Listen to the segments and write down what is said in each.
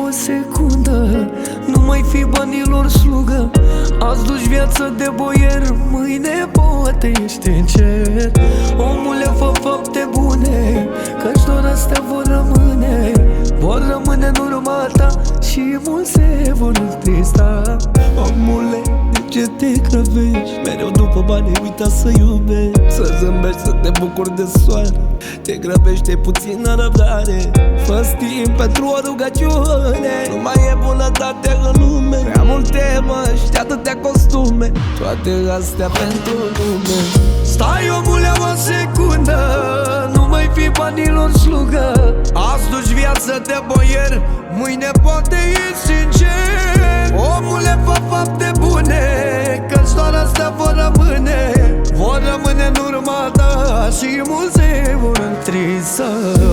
o secundă, nu mai fi banilor slugă. Azi duci viață de boier, mâine poate ești încet. Omule, fă fapte bune, căci doar astea vor rămâne. Vor rămâne în urma ta și mulți se vor întrista. Omule, de ce te grăbești? Mereu după bani, uita să iubești. Să zâmbești, să te bucuri de soare. Te grăbește puțină răbdare. Fă-ți timp pentru o rugăciune. Nu mai e bunătate în lume. Prea multe măști, atâtea costume, toate astea pentru lume. Stai, omule, o secundă, nu mai fi banilor slugă. Azi duci viață de boier, mâine poate ești sincer. Omule, fă fapte bune, căci doar astea vor rămâne. Vor rămâne în urma ta și mulți se vor întrisa.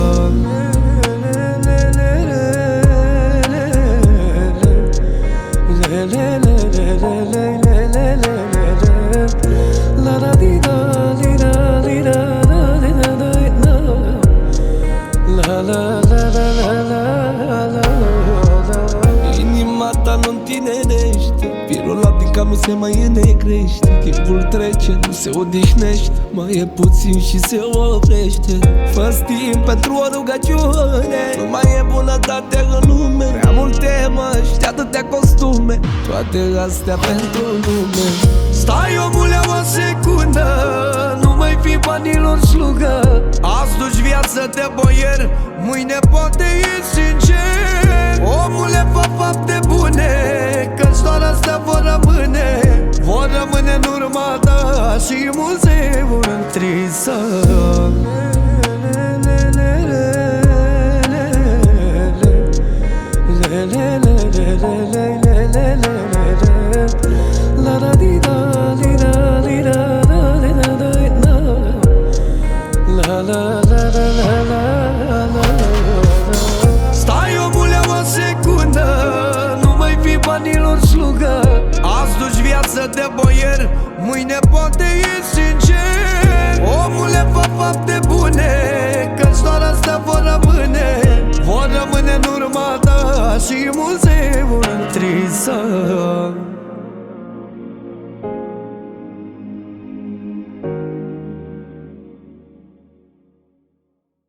Inima ta nu întinerește, firul optica nu se mai înnegrește. Timpul trece, nu se odihnește, mai e puțin și se oprește. Fă-ți timp pentru o rugăciune. Nu mai e bunătate în lume. Prea multe măști, atâtea costume, toate astea pentru lume. Stai, omule, o secundă, nu mai fi banilor slugă. Azi duci viață de boier, mâine poate ești sincer. Omule, fă fapte bune, căci doar astea vor rămâne. Vor rămâne în urma ta și mulți se vor întrisa. Stai, omule, o secundă, nu mai fi banilor slugă. Azi duci viață de boier, mâine poate ești sincer. Omule, fă fapte bune, căci doar astea vor rămâne. Vor rămâne în urma ta și mulți se vor întrisa.